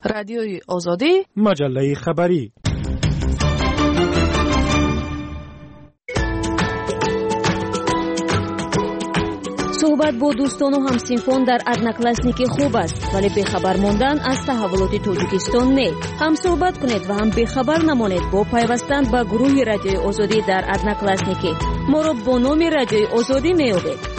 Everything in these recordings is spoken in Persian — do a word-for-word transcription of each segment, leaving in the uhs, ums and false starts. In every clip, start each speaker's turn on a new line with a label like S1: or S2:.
S1: رادیوی آزادی،
S2: مجله خبری.
S3: صحبت با دوستان و همسینفان در ادناکلاسنیکی خوب است، ولی بخبر ماندن از تحولات تاجیکستان نه. هم صحبت کنید و هم بخبر نمانید با پیوستن به گروه رادیوی آزادی در ادناکلاسنیکی. ما را با نام رادیوی آزادی میابید.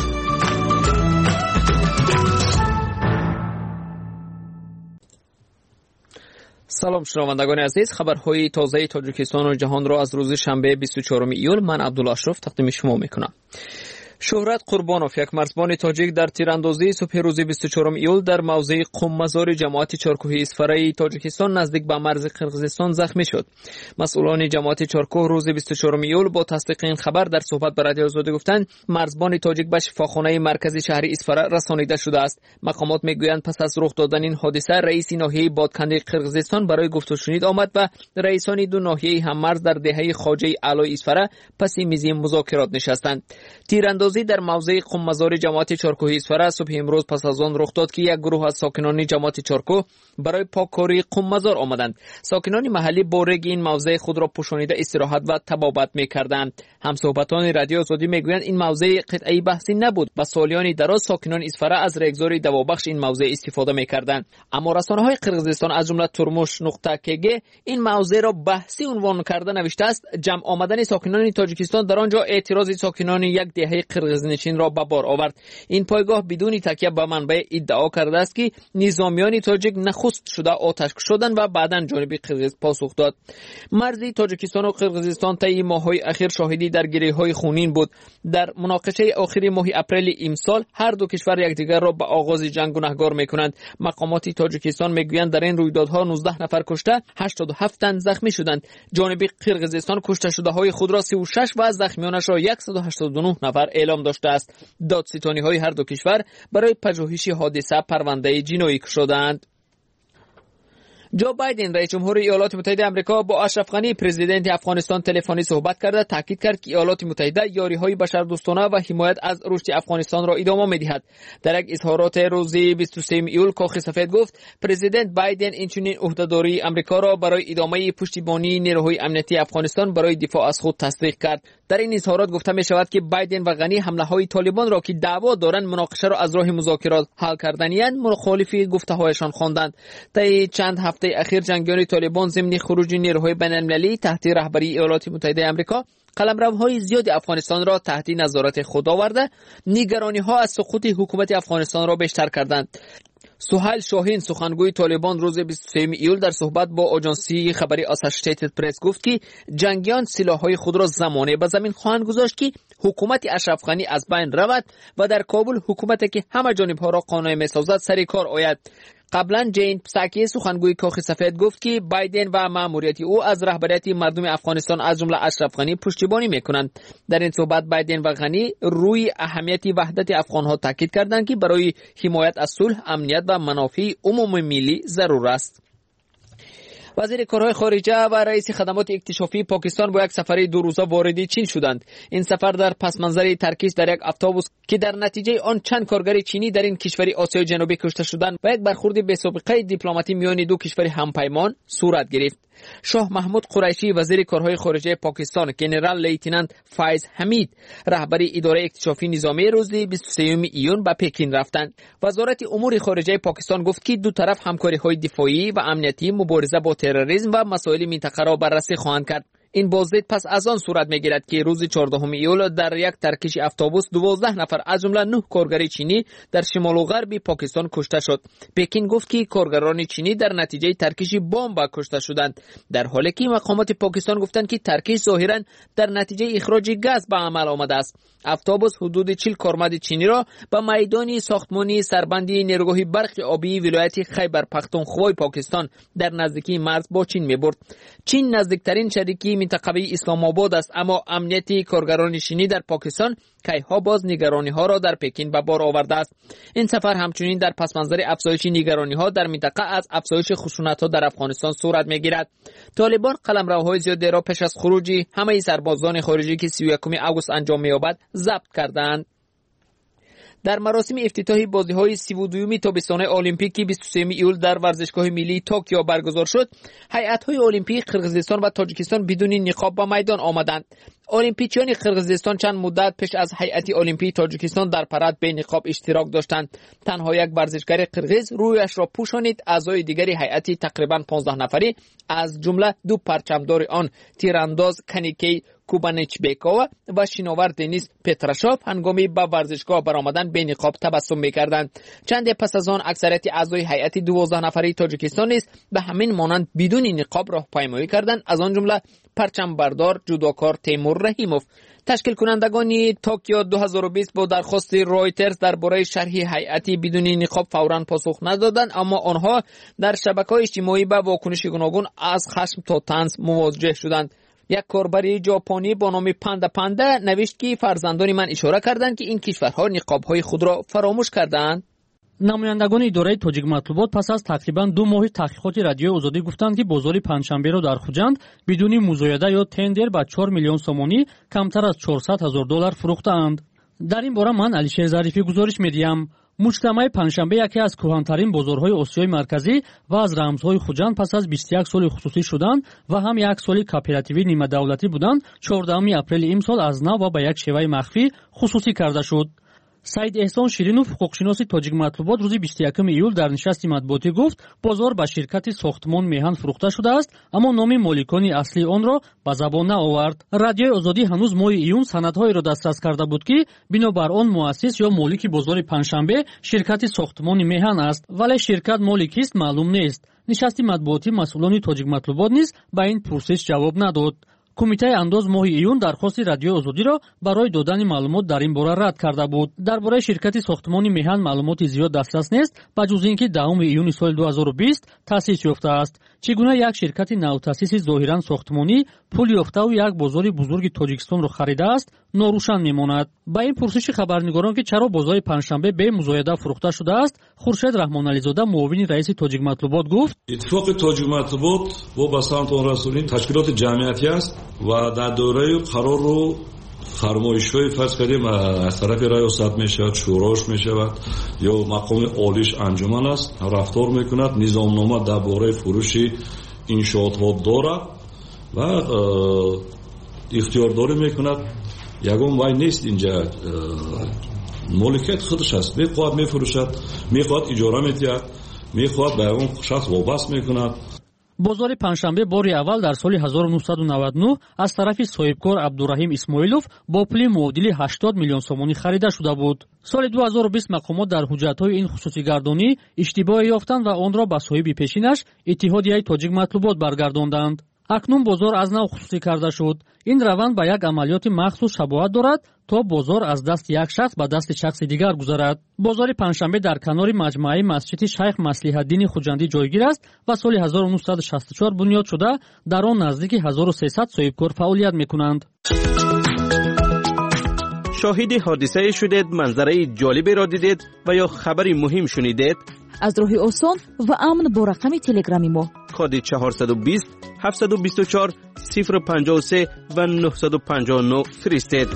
S4: سلام شنوندگان عزیز، خبرهای تازه تاجیکستان و جهان را از روز شنبه بیست و چهارم ایول من عبدالله اشرف تقدیم شما میکنم. شهرت قربانوف، یک مرزبان تاجیک در تیراندازی صبح روز بیست و چهارم ایول در موضع قم مزار جماعت چارکوهی اسفره تاجیکستان نزدیک به مرز قرقیزستان زخمی شد. مسئولان جماعت چارکوه روز بیست و چهارم ایول با تصدیق این خبر در صحبت با رادیو آزادی گفتند مرزبان تاجیک به شفاخانه مرکزی شهر اسفره رسانیده شده است. مقامات میگویند پس از رخ دادن این حادثه رئیس ناحیه بادکنده قرقیزستان برای گفت و شنید آمد و رئیسان دو ناحیه هممرز در دهه خواجه علای اسفره پس میز مذاکرات نشستند. تیراندازی در موضع قم مزار جماعت چارکوهی اسفره صبح امروز پس از آن رخ داد که یک گروه از ساکنان جماعت چارکوه برای پاککاری قم مزار آمدند. ساکنان محلی با رگ این موضع خود را پوشانیده استراحت و طبابت می‌کردند. همصحبتان رادیو آزادی میگویند این موضع قطعی بحثی نبود و سالیان دراز ساکنان اسفره از رگزار دوابخش این موضع استفاده می‌کردند. اما رسانه‌های قرقیزستان از جمله ترموش نقطه کگ این موضع را بحثی عنوان کرده نوشته است جمع آمدن ساکنان تاجیکستان در آنجا اعتراض ساکنان یک دهه قرقیزنشین را به بار آورد. این پایگاه بدون تکیه به منبع ادعا کرده است که نظامیان تاجیک نخست شده آتش شدند و بعداً جانب قرقیز پاسخ داد. مرز تاجیکستان و قرقیزستان طی ماه‌های اخیر شاهدی درگیری‌های خونین بود. در مناقشه آخر ماه اپریل امسال هر دو کشور یکدیگر را به آغاز جنگ گنهگار می‌کنند. مقامات تاجیکستان می‌گویند در این رویدادها نوزده نفر کشته، هشتاد و هفت تن زخمی شدند. جانب قرقیزستان کشته شده‌های خود را سی و شش و زخمیانش را صد و هشتاد و نه نفر اعلام داشته است. دادستانی‌های هر دو کشور برای پژوهش حادثه پرونده جنایی کشیدند. جو بایدن رئیس جمهور ایالات متحده آمریکا با اشرف غنی پرزیدنت افغانستان تلفنی صحبت کرده تاکید کرد که ایالات متحده یاری‌های بشردوستانه و حمایت از رشد افغانستان را ادامه می‌دهد. در یک اظهارات روز بیست و سه ایول کاخ سفید گفت پرزیدنت بایدن اینچنین عهده‌داری آمریکا را برای ادامه پشتیبانی نیروهای امنیتی افغانستان برای دفاع از خود تصدیق کرد. در این اظهارات گفته می‌شود که بایدن و غنی حمله‌های طالبان را که دعوا دارند مناقشه را از راه مذاکرات حل کردنی‌اند مخالف گفته‌هایشان خواندند. طی چند هفته اخیر جنگیان طالبان ضمن خروج نیروهای بین‌المللی تحت رهبری ایالات متحده آمریکا قلمروهای زیاد افغانستان را تحت نظارت خود آورده نگرانی‌ها از سقوط حکومت افغانستان را بیشتر کردند. سهیل شاهین سخنگوی طالبان روز بیست و سه ایول در صحبت با آژانسی خبری اسوسییتد پرس گفت که جنگیان سلاح‌های خود را زمانه به زمین خواهند گذاشت که حکومت اشرف غنی از بین رود و در کابل حکومتی که همه جانب‌ها را قانع می‌سازد سر کار آید. قبلا جین پساکی سخنگوی کاخ سفید گفت که بایدن و مأموریت او از رهبریت مردم افغانستان از جمله اشرف غنی پشتیبانی میکنند. در این صحبت بایدن و غنی روی اهمیت وحدت افغانها تاکید کردند که برای حمایت از صلح، امنیت و منافع عمومی ملی ضرور است. وزیر کارهای خارجه و رئیس خدمات اکتشافی پاکستان با یک سفر دو روزه وارد چین شدند. این سفر در پس منظر ترکیز در یک اتوبوس که در نتیجه آن چند کارگر چینی در این کشور آسیای جنوبی کشته شدند و یک برخورد بی سابقه دیپلماتی میان دو کشور همپیمان صورت گرفت. شاه محمود قریشی وزیر کارهای خارجه پاکستان، ژنرال لیتنانت فایز حمید رهبری اداره اکتشافی نظامی روز بیست و سه ایون به پکین رفتند. وزارت امور خارجه پاکستان گفت که دو طرف همکاری‌های دفاعی و امنیتی، مبارزه با تروریسم و مسائل منطقه را بررسی خواهند کرد. این بازدید پس از آن صورت میگیرد که روز چهاردهم ایول در یک ترکش اتوبوس دوازده نفر از جمله نه کارگر چینی در شمال و غرب پاکستان کشته شد. پکین گفت که کارگران چینی در نتیجه ترکش بمب کشته شدند، در حالی که مقامات پاکستان گفتند که ترکش ظاهرا در نتیجه اخراج گاز به عمل آمده است. اتوبوس حدود چهل کارمند چینی را به میدان ساختمانی سربندی نیروگاه برق آبی ولایت خیبر پختونخوا پاکستان در نزدیکی مرز با چین میبرد. چین نزدیکترین شریکی منطقه اسلام آباد است، اما امنیت کارگران چینی در پاکستان کیها باز نگرانی ها را در پکین به بار آورده است. این سفر همچنین در پس منظر افزایش نگرانی ها در منطقه از افزایش خشونت ها در افغانستان صورت میگیرد. طالبان قلمروهای زیادی را پیش از خروج همه سربازان خارجی که سی و یکم آگوست انجام می‌یابد ضبط کردند. در مراسم افتتاحی بازی‌های سی و دوم تابستانه المپیک بیست و سوم ایول در ورزشگاه ملی توکیو برگزار شد، هیئت‌های المپیک قرقیزستان و تاجیکستان بدون نقاب به میدان آمدند. المپیچیان قرقیزستان چند مدت پیش از هیئت المپیک تاجیکستان در پرد به نقاب اشتراک داشتند. تنها یک ورزشگر قرقیز رویش را پوشانید. اعضای دیگری هیئت تقریباً پانزده نفری از جمله دو پرچمدار آن تیرانداز کنیکی کوبانچبکووا و شیناور دنیس پتراشوف هنگامی به ورزشگاه برآمدن به نقاب تبسم می‌کردند. چند پس از آن اکثریت اعضای هیئت دوازده نفره تاجیکستان نیز به همین مانند بدون نقاب راهپیمایی کردند، از آن جمله پرچم بردار جودوکار تیمور رحیموف. تشکیل کنندگان توکیو دو هزار و بیست با درخواست رویترز درباره شرح هیئتی بدون نقاب فوراً پاسخ ندادند، اما آنها در شبکه‌های اجتماعی به واکنش گوناگون از خشم تا طنز مواجه شدند. یک کاربر ژاپنی با نام پاندا پاندا نوشت که فرزندان من اشاره کردند که این کشورها نقاب‌های خود را فراموش کردند.
S1: намояндагони идораи тоҷик матлубот пас аз тақрибан ду моҳи таҳқиқоти радиои озодӣ гуфтанд ки бозори панҷшанберо дар хуҷанд бидуни музояда ё тендер ба чор миллион сомонӣ камтар аз чорсад ҳазор доллар фурӯхтаанд. дар ин бора ман алишер зарифӣ гузориш медиҳам. муҷтамаи панҷшанбе яке аз кӯҳантарин бозорҳои осиёи марказӣ ва аз рамзҳои хуҷанд пас аз бисту як соли хусусӣ шуданд ва ҳам як соли кооперативӣ нимадавлатӣ буданд чордаҳуми апрели имсол аз нав ва ба як шеваи махфӣ хусусӣ карда шуд. саид эҳсон ширинов ҳуқуқшиноси тоҷик матлубот рӯзи бисту якуми июл дар нишасти матбуотӣ гуфт бозор ба ширкати сохтмон меҳан фурӯхта шудааст, аммо номи моликони аслии онро ба забон наовард. радиои озодӣ ҳанӯз моҳи июн санадҳоеро дастрас карда буд ки бинобар он муассис ё молики бозори панҷшанбе ширкати сохтмони меҳан аст, вале ширкат молик кист маълум нест. нишасти матбуотӣ масъулони тоҷик матлубот низ ба ин пурсиш ҷавоб надод. кумитаи андоз моҳи июн дархости радиои озодиро барои додани маълумот дар ин бора рад карда буд. дар бораи ширкати сохтмони меҳан маълумоти зиёд дастрас нест, ба ҷуз ин ки даҳуми июни соли ду ҳазору бист таъсис ёфтааст. чӣ гуна як ширкати навтаъсиси зоҳиран сохтмонӣ пул ёфтаву як бозори бузурги тоҷикистонро харидааст, норӯшан мемонад. ба ин пурсиши хабарнигорон ки чаро бозори панҷшанбе бе музояда фурӯхта шудааст, хуршед раҳмонализода муовини раиси тоҷик матлубот гуфт:
S2: иттифоқи тоҷик матлубот бо ба самти он расонид ташкилоти ҷамъиятӣ аст ва дар дораи қарору фармоишҳои фарз кардем аз тарафи раёсат мешавад, шӯрош мешавад ё мақоми олиш анҷуман аст, рафтор мекунад, низомнома дар бораи фурӯши иншоотҳо дорад ва ихтиёрдорӣ мекунад. ягон вай нест инҷа моликияти худаш аст, мехоҳад мефурӯшад, мехоҳад иҷора медиҳад, мехоҳад ба ягон шахс вобаст мекунад.
S1: бозори панҷшанбе бори аввал дар соли ҳазору нуҳсаду наваду нӯҳ аз тарафи соҳибкор абдураҳим исмоилов бо пули муодили ҳаштод миллион сомонӣ харида шуда буд. соли ду ҳазору бист мақомот дар ҳуҷҷатҳои ин хусусигардонӣ иштибоҳе ёфтанд ва онро ба соҳиби пешинаш иттиҳодияи тоҷик матлубот баргардонданд. акнун бозор аз нав хусусӣ карда шуд. ин раванд ба як амалиёти махсус шабоҳат дорад, то бозор аз дасти як шахс ба дасти шахси дигар гузарад. бозори панҷшанбе дар канори маҷмӯаи масҷиди шайх маслиҳатдини хуҷандӣ ҷойгир аст ва соли ҳазору нуҳсаду шасту чор бунёд шуда дар он наздики ҳазору сесад соҳибкор фаъолият мекунанд.
S5: شاهد حادثه شدید، منظره جالبی را دیدید و یا خبری مهم شنیدید؟
S6: از راه آسان و امن با رقم تلگرامی ما
S5: کد چهارصد و بیست هفتصد و بیست و چهار صفر پنجاه و سه و نهصد و پنجاه و نه فرستید.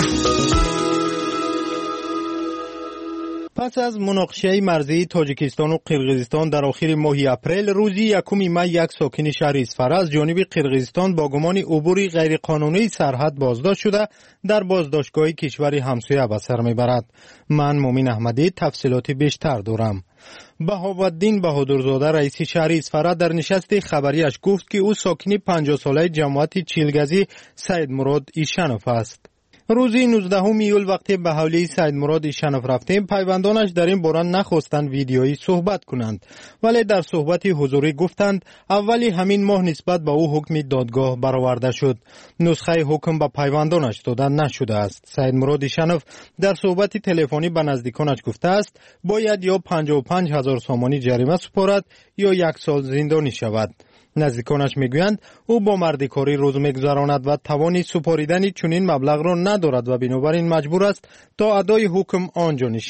S7: پس از مناقشه مرزی تاجیکستان و قرقیزستان در آخر ماه اپریل، روزی یکم می یک ساکن شهر اسفر از جانب قرقیزستان با گمان عبور غیرقانونی سرحد بازداشت شده در بازداشتگاه کشور همسایه به سر میبرد. من مومن احمدی تفصیلات بیشتر دارم. بهاءالدین بهادرزاده رئیس شهر اسفر در نشست خبریش گفت که او ساکن پنجاه ساله جماعت چیلگزی سید مراد ایشنوف است. روزی نوزدهم ایول وقتی به حوالی سید مراد ایشنوف رفتیم، پیوندانش در این باره نخواستند ویدیویی صحبت کنند، ولی در صحبتی حضوری گفتند اولی همین ماه نسبت به او حکم دادگاه برآورده شد. نسخه حکم به پیوندانش داده نشده است. سید مراد ایشنوف در صحبتی تلفنی به نزدیکانش گفته است باید یا پنجاه و پنج هزار سامانی جریمه سپارد یا یک سال زندانی شود. نزدیکانش میگویند او با مردکاری روز میگذراند و توانی سپاریدن چنین مبلغ را ندارد و بنابراین مجبور است تا ادای حکم آنجا نشیند.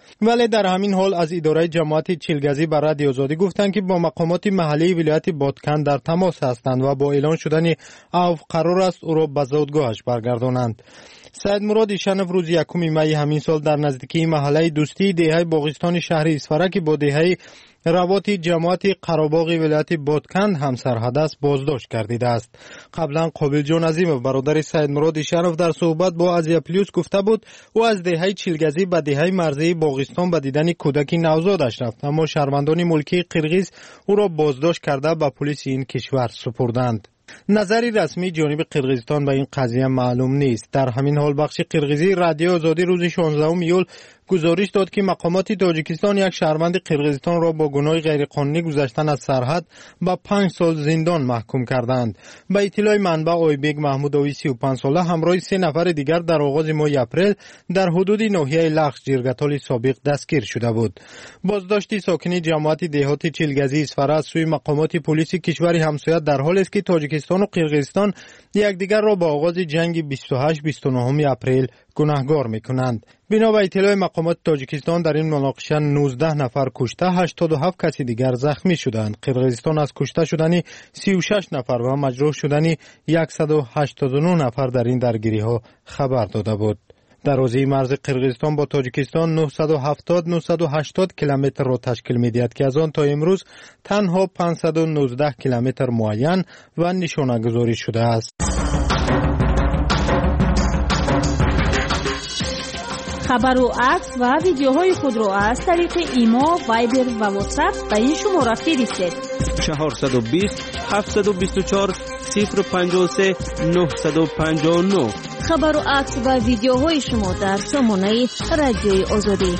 S7: ولی در همین حال از اداره جماعت چیلگزی بر رادیو آزادی گفتند که با مقامات محلی ولایت بادکن در تماس هستند و با اعلان شدن عفو قرار است او را به زادگاهش برگردانند. سید مراد ایشنف روز یکم می همین سال در نزدیکی محله دوستی دهه باغستان شهر اسفره که با دهه روات جماعت قراباغ ولایت بادکند هم سرحد است بازداشت گردیده است. قبلا قابل جان عظیمov برادر سید مراد ایشنف در صحبت با ازیا پلیوس گفته بود او از دهه چیلگزی به دهه مرزی باغستان به دیدن کودکی نوزادش رفت، اما شهروندان ملکی قرغیز او را بازداشت کرده به پلیس این کشور سپردند. نظری رسمی جانب قرغیزستان به این قضیه معلوم نیست. در همین حال بخش قرغیزی رادیو آزادی روز شانزدهم ایول گزارش داد که مقامات تاجیکستان یک شهروند قرغیزستان را با گناه غیرقانونی گذشتن از سرحد به پنج سال زندان محکوم کردند. به اطلاع منبع آیبگ محمودوی سی و پنج ساله همراه سه نفر دیگر در آغاز ماه اپریل در حدود ناحیه لخش جرگتال سابق دستگیر شده بود. بازداشت ساکنین جماعت دهات چیلگزی اسفره از سوی مقامات پلیس کشور همسایه در حالی است که تاجیکستان و قرغیزستان یکدیگر را با آغاز جنگ بیست و هشت بیست و نه اپریل گناهگار میکنند. بنا به اطلاع مقامات تاجیکستان در این مناقشه نوزده نفر کشته، هشتاد و هفت کسی دیگر زخمی شدند. قرغیزستان از کشته شدن سی و شش نفر و مجروح شدن صد و هشتاد و نه نفر در این درگیری ها خبر داده بود. در حوزه مرز قرغیزستان با تاجیکستان نهصد و هفتاد نهصد و هشتاد کیلومتر را تشکیل می‌دهد که از آن تا امروز تنها پانصد و نوزده کیلومتر معین و نشانه گذاری شده است.
S6: خبر و عکس و ویدیوهای خود را از طریق ایما، وایبر و واتساپ به این شماره فرستید.
S5: چهارصد و بیست هفتصد و بیست و چهار صفر پنجاه و سه نهصد و پنجاه و نه.
S3: خبر و عکس و ویدیوهای شما در سامانه رادیوی آزادی.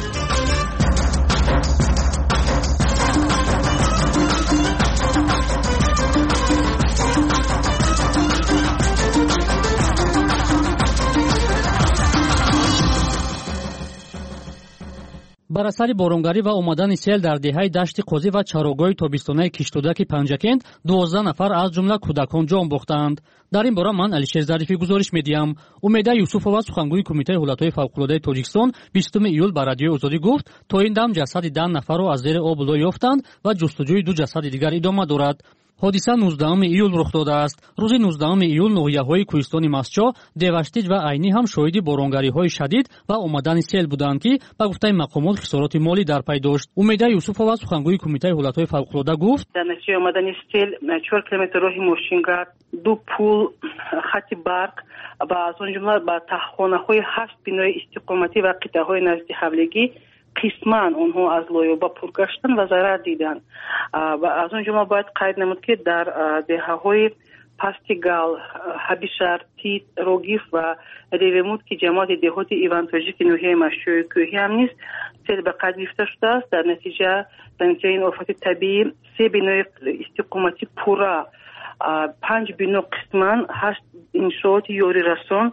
S1: بر اثر بارونگاری و آمدن سیل در دهه دشت قوزی و چاروگاه تابستانه کشتودک پنجکند دوازده نفر از جمله کودکان جان باختند. در این باره من علیشیر ظریفی گزارش میدیم. امیده یوسفова سخنگوی کمیته حالتهای فوق‌العاده تاجیکستان بیستم ایول به رادیو آزادی گفت تا این دم جسد ده نفر را از زیر آب بالا یافتند و جستجوی دو جسد دیگر ادامه دارد. حادثه نوزدهم ایول رخ داده است. روز نوزدهم ایول ناحیه‌های کوهستان مسچا، دیوشتیج و عینی هم شاهد بارونگاری‌های شدید و آمدن سیل بودند که به گفته مقامات خسارات مالی در پی داشت. امیده یوسفова سخنگوی کمیته حالتهای فوق‌العاده گفت:
S8: در نتیجه آمدن سیل چهار کیلومتر راه ماشینگرد، دو پول، خط برق و از آن جمله با تخم‌خانه‌های هشت بنای استقامتی و قطعه‌های نزدیک حملگی قسماً آنها از لایه‌ها پر گشتند و ضرر دیدند. و از اون جمله باید قید نمود که در دهه‌های پاستیگال، حبیشر، تیت، روگیف و ریومود که جماعت دهات ایوان تاجیک ناحیه مشهور کوهی هم نیست سیل به قید گرفته شده است. در نتیجه در نتیجه این آفت طبیعی سه بنای استقامتی پورا، پنج بنا قسماً، هشت انشاءات یاری رسان،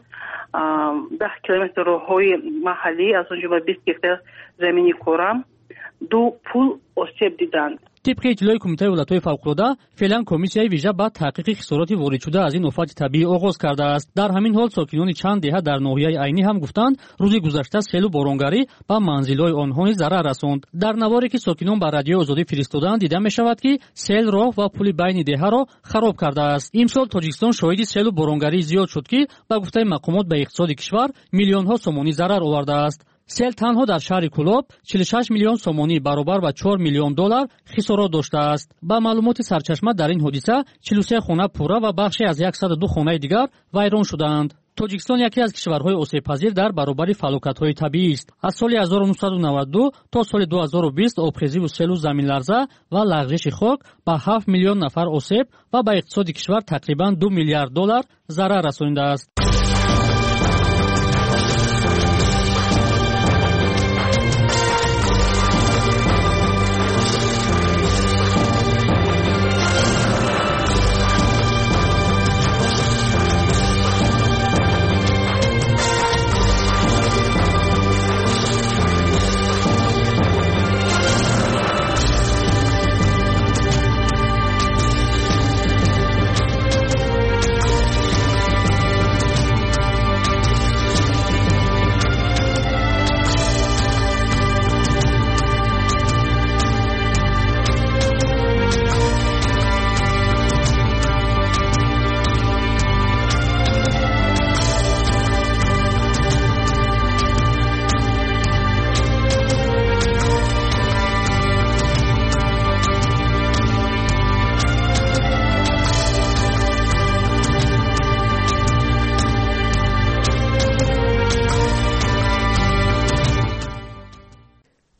S8: ده کیلومتر راههای محلی از اونجا بیست هکتار زمینی کورم، دو پول آسیب دیدند.
S1: طبق اطلاع کمیته حالتهای فوق‌العاده فعلا کمیسیای ویژه با تحقیق خسارات وارد شده از این آفت طبیعی آغاز کرده است. در همین حال ساکنان چند دهه در ناحیه عینی هم گفتند روز گذشته سیل و بارونگاری به منزل‌های آنها نیز ضرر رساند. در نواری که ساکنان به رادیو آزادی فرستادند دیده می‌شود که سیل راه و پل بین دهه را خراب کرده است. امسال تاجیکستان شاهد سیل و بارونگاری زیاد شد که به گفته مقامات به اقتصاد کشور میلیون‌ها سومانی ضرر آورده است. سیل تنها در شهر کولاب چهل و شش میلیون سومانی برابر با چهار میلیون دلار خسارات داشته است. با معلومات سرچشمه در این حادثه چهل و سه خانه پوره و بخشی از صد و دو خانه دیگر ویران شدند. تاجیکستان یکی از کشورهای آسیب‌پذیر در برابر فلاکت‌های طبیعی است. از سال هزار و نهصد و نود و دو تا سال دو هزار و بیست آبخیزی و سیل و زمین‌لرزه و لغزش خاک به هفت میلیون نفر آسیب و به اقتصاد کشور تقریباً دو میلیارد دلار ضرر رسانیده است.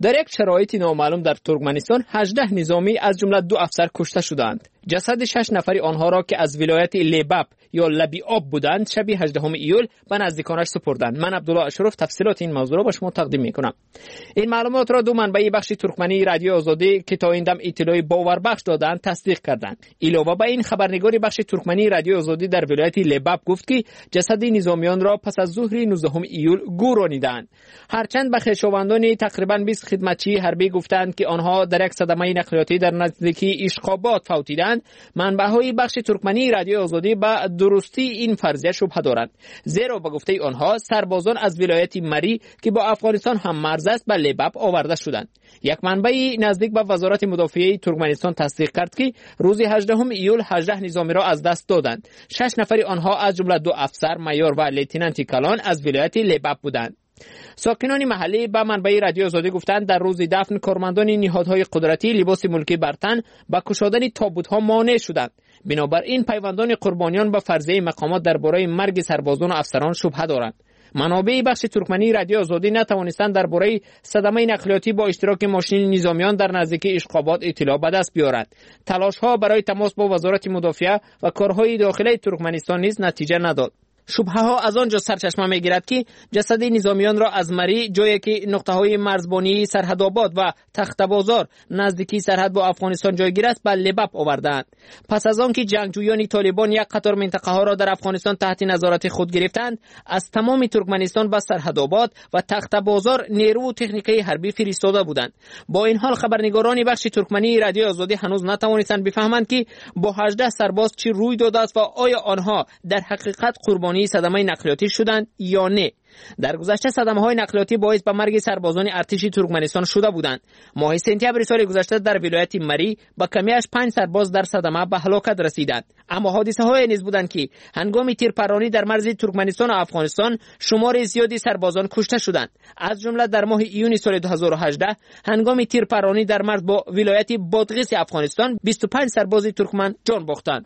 S4: در یک شرایط نامعلوم در ترکمنستان هجده نظامی از جمله دو افسر کشته شدند. جسد شش نفری آنها را که از ولایت لیباب یا لبی آب بودند شب هجدهم ایول به نزدیکانش سپردند. من عبدالله اشرف تفصیلات این موضوع را به شما تقدیم میکنم. این معلومات را دو منبع بخش ترکمنی رادیو آزادی که تا این دم اطلاع باوربخش دادند تصدیق کردند. علاوه بر این خبرنگار بخش ترکمنی رادیو آزادی در ولایت لیباب گفت که جسد نظامیان را پس از ظهر نوزدهم ایول گورانیدند. هرچند به خویشاوندان تقریبا بیست خدمتچی حربی گفتند که آنها در یک صدمه نقلیاتی در نزدیکی اشقابات فوتیدند، منبع‌های بخش ترکمنی رادیو آزادی به درستی این فرضیه شبهه دارند، زیرا به گفته آنها سربازان از ولایت مری که با افغانستان هم مرز است به لیباب آورده شدند. یک منبع نزدیک به وزارت مدافعه ترکمنستان تصدیق کرد که روز هجدهم ایول هجده نظامی را از دست دادند. شش نفر آنها از جمله دو افسر مایور و لیتنانت کلان از ولایت لیباب بودند. ساکنان محلی به منبع رادیو آزادی گفتند در روز دفن کارمندان نهادهای قدرتی لباس ملکی بر تن با کشادن تابوت‌ها مانع شدند. بنابراین پیوندان قربانیان به فرضیه مقامات درباره مرگ سربازان و افسران شبهه دارند. منابع بخش ترکمنی رادیو آزادی نتوانستند درباره صدمه نقلیاتی با اشتراک ماشین نظامیان در نزدیکی اشقابات اطلاع به دست بیارند. تلاش‌ها برای تماس با وزارت مدافعه و کارهای داخلی ترکمنستان نیز نتیجه نداد. شبهه ها از آنجا سرچشمه میگیرد که جسد نظامیان را از مری، جایی که نقطه های مرزبانی سرحدآباد و تخت بازار نزدیکی سرحد با افغانستان جایگیر است، به لیباب آوردند. پس از آنکه جنگجویان طالبان یک قطار منطقه ها را در افغانستان تحت نظارت خود گرفتند، از تمام ترکمنستان به سرحدآباد و تخت بازار نیرو و تکنیکی حربی فرستاده بودند. با این حال خبرنگاران بخش ترکمنی رادیو آزادی هنوز نتوانستند بفهمند که با هجده سرباز چی روی داده است و آیا آنها در حقیقت قربانی صدمه نقلیاتی شدند یا نه. در گذشته صدمه‌های نقلیاتی باعث به مرگ سربازان ارتش ترکمنستان شده بودند. ماه سپتامبر سال گذشته در ولایت مری با کمیش پنج سرباز در صدمه به هلاکت رسیدند. اما حادثه‌های نیز بودند که هنگام تیرپرانی در مرز ترکمنستان و افغانستان شمار زیادی سربازان کشته شدند. از جمله در ماه ایون سال دو هزار و هجده هنگام تیرپرانی در مرز با ولایت بادغیس افغانستان بیست و پنج سرباز ترکمن جان باختند.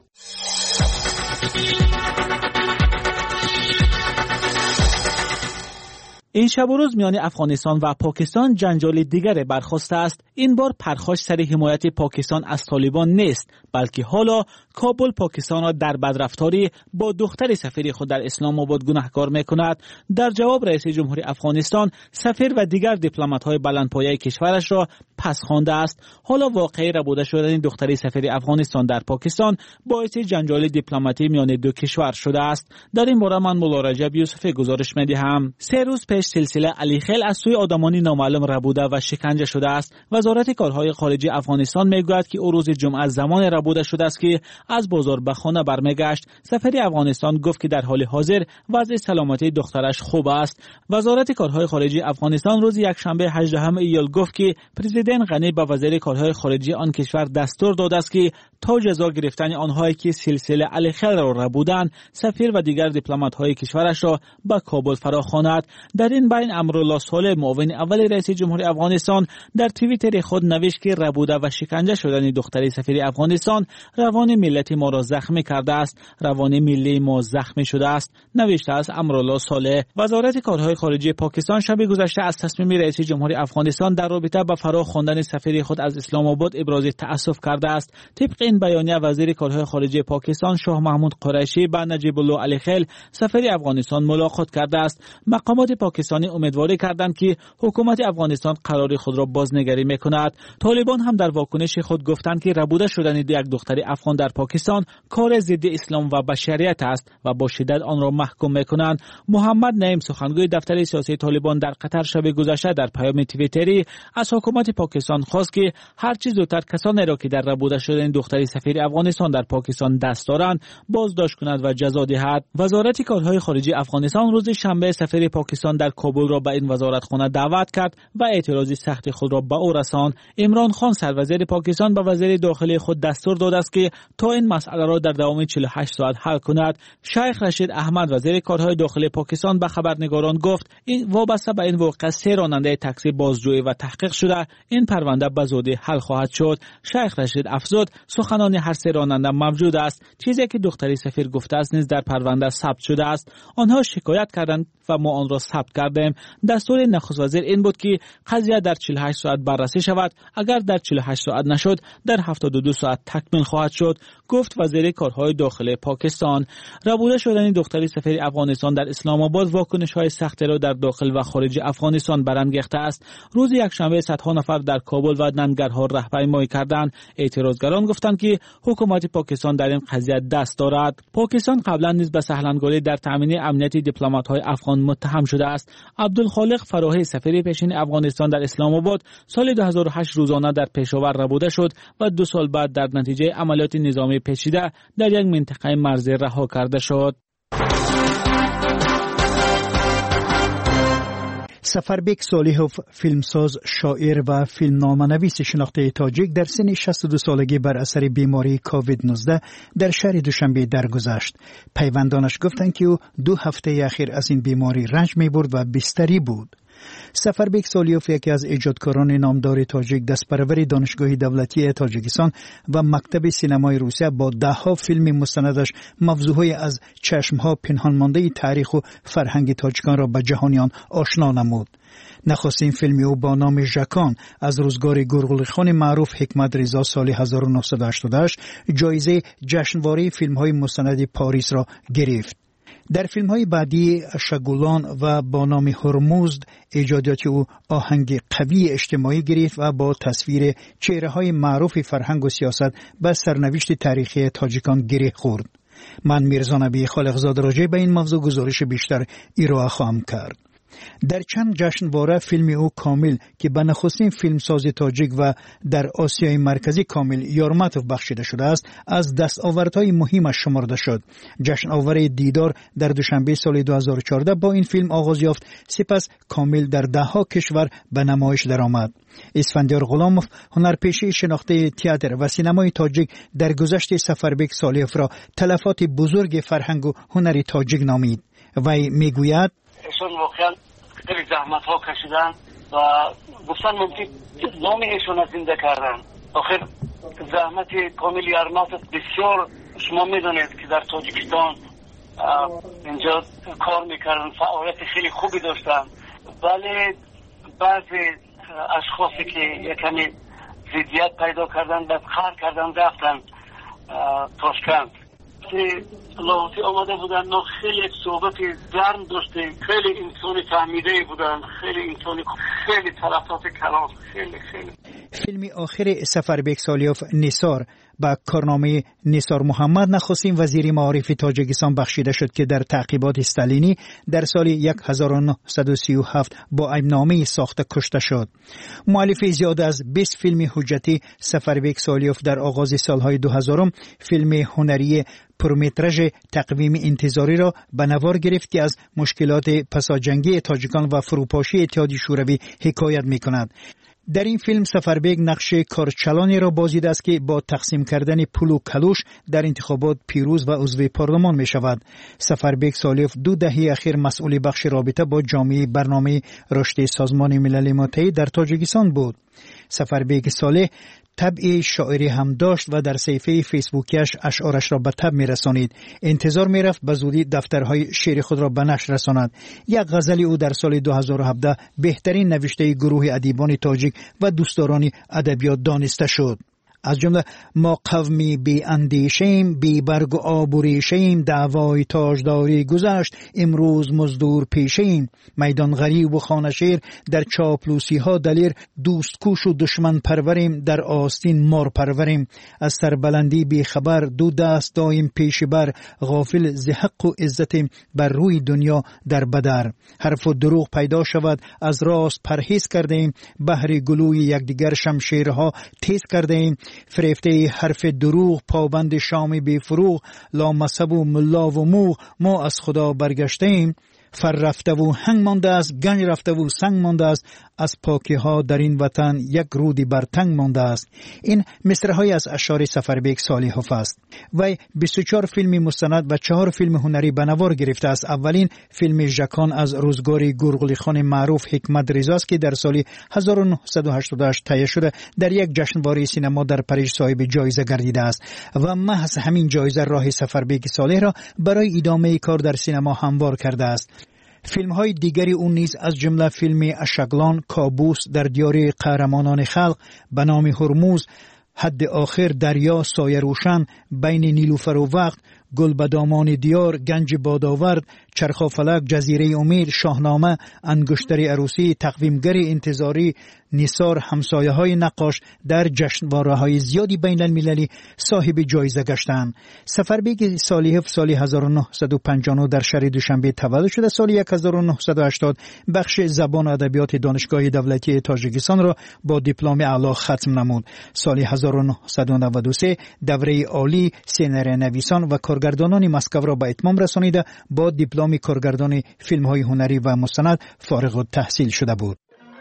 S9: این شب و روز میان افغانستان و پاکستان جنجال دیگر برخاسته است. این بار پرخاش سر حمایت پاکستان از طالبان نیست، بلکه حالا کابل پاکستان را در بدرفتاری با دختر سفیر خود در اسلام آباد گناهکار میکند. در جواب رئیس جمهور افغانستان سفیر و دیگر دیپلمات‌های بلندپایه کشورش را پس خوانده است. حالا واقعه ربوده شدن دختر سفیر افغانستان در پاکستان باعث جنجال دیپلماتی میان دو کشور شده است. در این باره من مولا رجب یوسفی گزارش می‌دهم. سه روز پیش سلسله علی خیل از سوی آدمانی نامعلوم ربوده و شکنجه شده است. وزارت کارهای خارجه افغانستان میگوید که او روز جمعه زمان ربوده شده است که از بازار به خانه برمیگشت. سفیر افغانستان گفت که در حال حاضر وضع سلامتی دخترش خوب است. وزارت کارهای خارجه افغانستان روز یکشنبه هجدهم ایول گفت که پرزیدنت غنی به وزیر کارهای خارجه آن کشور دستور داده است که تا جزا گرفتن آنهایی که سلسله علی خیل را ربودند، سفیر و دیگر دیپلمات‌های کشورش را به کابل فراخواند. در این بین امرالله صالح معاون اول رئیس جمهور افغانستان در توییتر خود نوشت که ربوده و شکنجه شدن دختر سفیر افغانستان روان ملت ما را زخمی کرده است، روان ملی ما زخمی شده است، نوشته است امرالله صالح. وزارت کارهای خارجه پاکستان شب گذشته از تصمیم رئیس جمهور افغانستان در رابطه با فراخواندن سفیر خود از اسلام آباد ابراز تأسف کرده است. طبق این بیانیه وزیر کارهای خارجه پاکستان شاه محمود قریشی با نجیب الله علی خیل سفیر افغانستان ملاقات کرده است. مقامات پاکستانی امیدواری کردند که حکومت افغانستان قرار خود را بازنگری میکند. طالبان هم در واکنش خود گفتند که ربوده شدن یک دختر افغان در پاکستان کار ضد اسلام و بشریت است و با شدت آن را محکوم میکنند. محمد نعیم سخنگوی دفتر سیاسی طالبان در قطر شب گذشته در پیام توییتری از حکومت پاکستان خواست که هر چه زودتر کسانی را که در ربوده شدن دختر سفیر افغانستان در پاکستان دست دارند بازداشت کند و جزا دهد. وزارت کارهای خارجه افغانستان روز شنبه سفیر پاکستان در کابل را به این وزارتخانه دعوت کرد و اعتراض سخت خود را به او رساند. عمران خان سروزیر پاکستان به وزیر داخلی خود دستور داده است که تا این مسئله را در دوام چهل و هشت ساعت حل کند. شیخ رشید احمد وزیر کارهای داخلی پاکستان به خبرنگاران گفت این وابسته به این واقعه سه راننده تاکسی بازجویی و تحقیق شده، این پرونده به زودی حل خواهد شد. شیخ رشید افزود سخنان هر سه راننده موجود است. چیزی که دختری سفیر گفته است نیز در پرونده ثبت شده است. آنها شکایت کردند و ما آن را ثبت کردیم. دستور نخست وزیر این بود که قضیه در چهل و هشت ساعت بررسی شود. اگر در چهل و هشت ساعت نشد، در هفتاد و دو ساعت تکمیل خواهد شد، گفت وزیر کارهای داخلی پاکستان. ربوده شدن دختری سفیر افغانستان در اسلام آباد واکنش‌های سخت را در داخل و خارج افغانستان برانگیخته است. روز یکشنبه صدها نفر در کابل و ننگرهار راهپیمایی کردند. اعتراضگران گفتند که حکومت پاکستان در این قضیه دست دارد. پاکستان قبلا نیز به سهلانگاری در تامین امنیت دیپلمات‌های افغان متهم شده است. عبدالخالق فراهی سفیر پیشین افغانستان در اسلام آباد سال دو هزار و هشت روزانه در پشاور ربوده شد و دو سال بعد در نتیجه عملیات نظامی پیچیده در یک منطقه مرزی رها کرده شد.
S10: سفربک صالحوف، فیلمساز، شاعر و فیلمنامه‌نویس شناخته تاجیک در سن شصت و دو سالگی بر اثر بیماری کووید نوزده در شهر دوشنبه درگذشت. پیوندانش گفتند که او دو هفته اخیر از این بیماری رنج می‌برد و بستری بود. سفربک صالحوف یکی از ایجادکاران نامدار تاجیک، دستپرور دانشگاه دولتی تاجیکستان و مکتب سینمای روسیه، با ده ها فیلم مستندش موضوعهای از چشمها پنهان مانده تاریخ و فرهنگ تاجیکان را به جهانیان آشنا نمود. نخستین فیلم او با نام ژاکان از روزگار گرگولیخان معروف حکمت رضا سال هزار و نهصد و هشتاد و هشت جایزه جشنواره فیلم‌های مستند پاریس را گرفت. در فیلم‌های بعدی شگولان و با نام هرمزد ایجادات او آهنگ قوی اجتماعی گرفت و با تصویر چهره‌های معروف فرهنگ و سیاست به سرنوشت تاریخی تاجیکان گره خورد. من میرزا نبی خالقزاده راجع به این موضوع گزارش بیشتر ارائه خواهم کرد. در چند جشنواره فیلم او کامل که به نخستین فیلمساز تاجیک و در آسیای مرکزی کامل یارماتوف بخشیده شده است، از دستاوردهای مهمش شمرده شد. جشن آور دیدار در دوشنبه سال دو هزار و چهارده با این فیلم آغاز یافت، سپس کامل در ده ها کشور به نمایش درآمد. اسفندیار غلاموف، هنرپیشه شناخته تئاتر و سینمای تاجیک، در گذشت سفربک صالحوف را تلفات بزرگ فرهنگ و هنر تاجیک نامید. وی میگوید
S11: ایشون واقعا خیلی زحمت ها کشیدن و گفتن ممکن نام ایشون زنده کردن. آخر زحمت کامل یارماتوف بسیار، شما میدونید که در تاجیکستان اینجا کار میکردن، فعالیت خیلی خوبی داشتن، ولی بعضی اشخاصی که یکمی ضدیت پیدا کردن بعد خار کردن رفتن تاشکند که لاحظی آمده بودن. ما خیلی صحبت گرم داشتیم، خیلی انسانی فهمیده بودن، خیلی انسانی، خیلی تلفات کلام، خیلی خیلی.
S10: فیلم آخر سفربک صالحوف نثار با کارنامه نثار محمد، نخستین وزیر معارف تاجیکستان بخشیده شد که در تعقیبات استالینی در سال هزار و نهصد و سی و هفت با عیبنامه ساخته کشته شد. مؤلف زیاد از بیست فیلم حجتی سفربک صالحوف در آغاز سالهای دو هزارم فیلم هنری پرمترژ تقویم انتظاری را به نوار گرفت که از مشکلات پساجنگی تاجیکان و فروپاشی اتحادیه شوروی حکایت می‌کند. در این فیلم سفربک نقش کارچلانی را بازیده است که با تقسیم کردن پول و کلوش در انتخابات پیروز و عضو پارلمان می شود. سفربک صالحوف دو دهه اخیر مسئول بخش رابطه با جامعه برنامه رشد سازمان ملل متحد در تاجیکستان بود. سفربک صالح طبع شاعری هم داشت و در صفحه فیسبوکیش اشعارش را به تب می رسانید. انتظار می رفت به زودی دفترهای شعر خود را به نشر رساند. یک غزل او در سال دو هزار و هفده بهترین نوشته گروه ادیبان تاجیک و دوستداران ادبیات دانسته شد. از جمله ما قومی بی اندیشیم، بی برگ و آب و ریشیم، دعوای تاجداری گذشت، امروز مزدور پیشیم. میدان غریب و خانه شیر، در چاپلوسی ها دلیر، دوست کوش و دشمن پروریم، در آستین مار پروریم. از سربلندی بی خبر، دو دست دایم پیش بر، غافل ز حق و عزتیم، بر روی دنیا در بدر. حرف و دروغ پیدا شود، از راست پرهیز کردیم، بهر گلوی یکدیگر شمشیرها تیز کردیم. فریفته حرف دروغ، پابند شام بی فروغ، لا مذهب و ملا و موغ، ما از خدا برگشتیم. فر رفته و هنگ مانده است، گنج رفته و سنگ مانده است، از پاکی ها در این وطن یک رودی بر تنگ مانده است. این مصرع‌های از اشعار سفربیک صالحوف است. وی بیست و چهار فیلم مستند و چهار فیلم هنری به نوار گرفته است. اولین فیلم ژکان از روزگار گورگلی خان معروف حکمت رضا است که در سال هزار و نهصد و هشتاد و هشت تهیه شده در یک جشنواره سینما در پاریس صاحب جایزه گردیده است و محض همین جایزه راه سفربیک صالح را برای ادامه کار در سینما هموار کرده است. فیلم های دیگری اون نیز از جمله فیلم اشغلان، کابوس، در دیار قهرمانان خلق، به نام هرموز، حد آخر، دریا، سایه روشن، بین نیلوفر و وقت، گل به دامان دیار، گنج بادآورد، چرخافلک، جزیره امید، شاهنامه، انگشتر عروسی، تقویمگر انتظاری، نثار، همسایه های نقاش در جشنواره های زیادی بین المللی صاحب جایزه گشتند. سفربیک صالحوف سال هزار و نهصد و پنجاه و نه در شهر دوشنبه تولد شده. سال هزار و نهصد و هشتاد بخش زبان و ادبیات دانشگاه دولتی تاجیکستان را با دیپلم اعلی ختم نمود. سال هزار و نهصد و نود و سه دوره عالی سینری نویسان و کارگردانان مسکو را به اتمام رسانیده با دیپلم کارگردان فیلم های هنری و مستند فارغ التحصیل شده بود.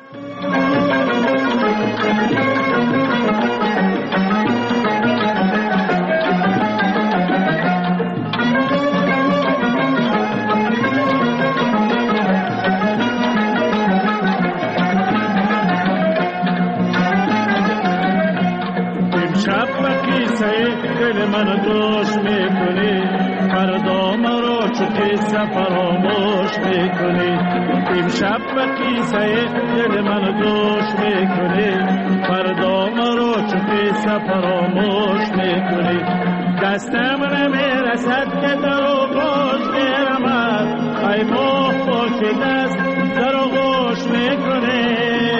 S12: من دوش میکنی فردا مرا چو قصه فراموش میکنی امشب به قصه دل من دوش میکنی فردا مرا چو قصه فراموش میکنی دستم نمیرسد که در آغوش میرمد ای ماه با که دست در آغوش میکنی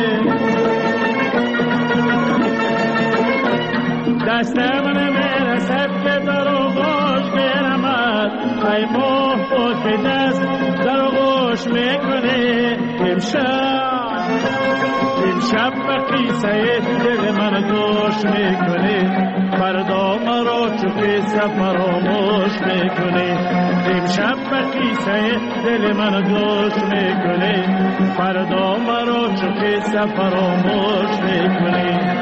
S12: دستم نمیرسد که در آغوش میرمد ای ماه با که دست در آغوش میکنی امشب امشب به قصه دل من دوش میکنی فردا مرا چو قصه فراموش میکنی امشب به قصه دل من دوش میکنی فردا مرا چو قصه فراموش میکنی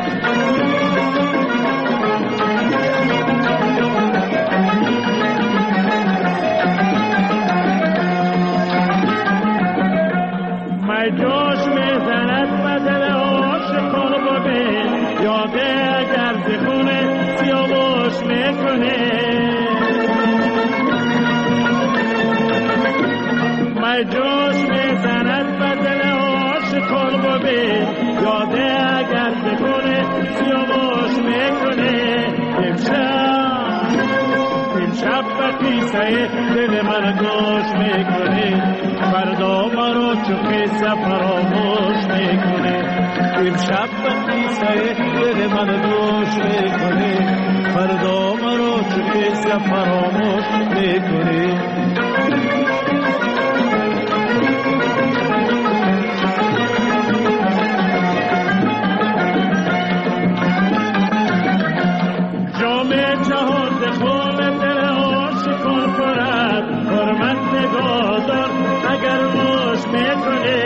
S12: جوش میزند بدل عاشقان ببین یاده اگر زخونه سیاوش میکنه مای جوش میزند بدل عاشقان ببین یاده اگر زخونه سیاوش میکنه امشب امشب به قصه دل من گوش میکنی فردا مرا چو قصه فراموش میکنی امشب به قصه دل من گوش میکنی فردا مرا چو قصه فراموش میکنی جام جهان خون دل عاشقان خورد حرمت نگاه دار اگر روش میکنی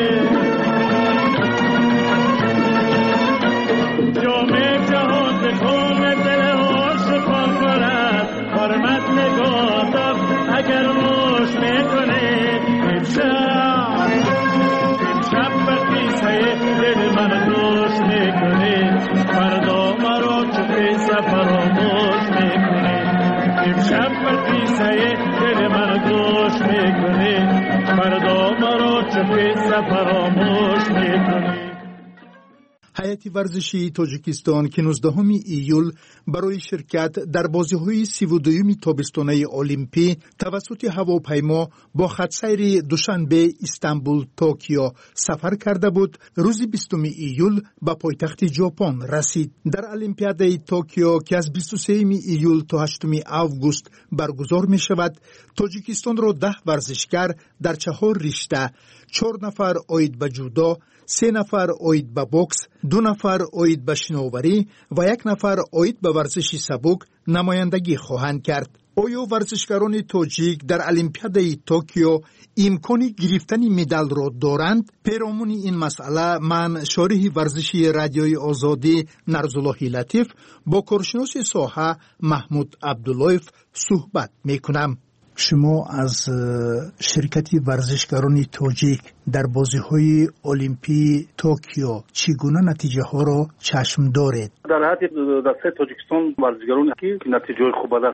S12: جام جهان خون دل عاشقان خورد حرمت نگاه دار اگر روش میکنی امشب امشب به قصه دل من دوش میکنی فردا مرا چو قصه فراموش میکنی امشب به قصه دل من دوش میکنی فردا مرا چو قصه فراموش میکنی.
S7: هیئت ورزشی تاجیکستان که نوزدهم ایول برای شرکت در بازی‌های سی و دوم تابستانه المپی توسط هواپیما با خطسیر دوشنبه استانبول توکیو سفر کرده بود. روز بیستم ایول به پایتخت ژاپن رسید. در المپیاد توکیو که از بیست و سوم ایول تا هشتم آگوست برگزار می شود، تاجیکستان را ده ورزشکار در چهار رشته، چهار نفر آید به جودو، سه نفر آید به بوکس، دو نفر آید به شناوری و یک نفر آید به ورزش سبک نمایندگی خواهند کرد.
S10: آیا ورزشکاران تاجیک در المپیادای توکیو امکان گرفتن مدال را دارند؟ پیرامون این مسئله من شارح ورزشی رادیوی آزادی نرزالله لطیف با کارشناس ساحه محمود عبداللهیف صحبت میکنم. شما از شرکت ورزشکاران تاجیک در بازی‌های المپی توکیو چگونه نتیجه ها را چشم دارید؟
S13: در حد دسته تاجیکستان ورزشکاران که نتیجه خوب